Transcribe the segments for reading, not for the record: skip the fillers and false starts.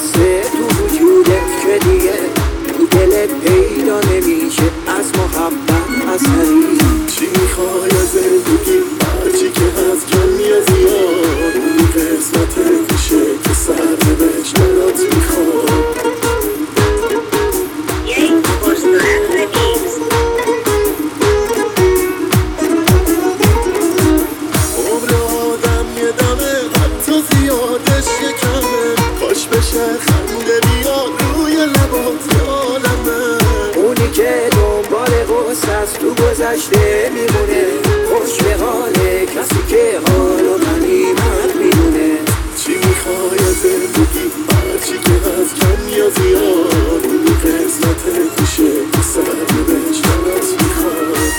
قصه تو وجودت که دیگه تو دلت پیدا نمیشه از محبت اثری. چی میخوای از زندگی هرچی که هست کمی یا زیاد اون قسمت میشه که سرنوشت برات میخواد. عمر آدم یه دمه حتی زیادش یه کمه، کاش بشه خنده بیاد روی لبات یادمه. اونی که دنبال غصه از تو گذشته میمونه، خوش به حال کسی که حالو غنیمت میدونه. چی میخوای از زندگی هرچی که هست کم یا زیاد اون قسمت میشه که سرنوشت برات میخواد.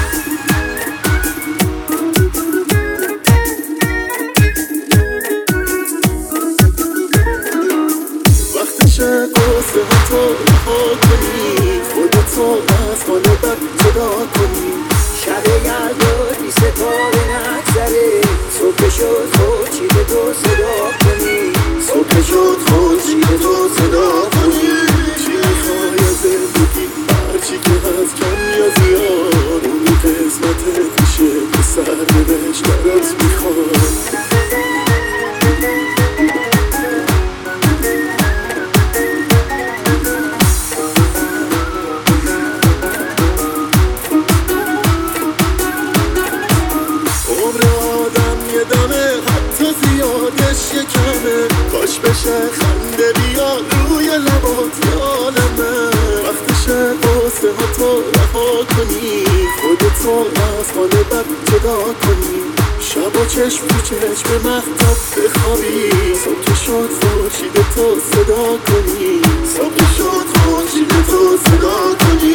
وقتشه قصه ها تو رها کنی، خودتو از حال بد جدا کنی. شب یلدا بی ستاره نگذره، صبح شد خورشید تو صدا کنی. صبح شد خورشید تو صدا کنی. چی میخوای از زندگی هرچی که هست کم یا زیاد اون قسمت میشه که سرنوشت برات میخواد. عمر آدم یه دمه حتی زیادش یه کمه، کاش بشه خنده بیاد روی لبات یادمه. وقتشه قصه ها تو رها کنی، خودتو از حال بد جدا کنی. شب و چشم تو چشم مهتاب بخوابی، صبح شد خورشید تو صدا کنی. صبح شد خورشید تو صدا کنی.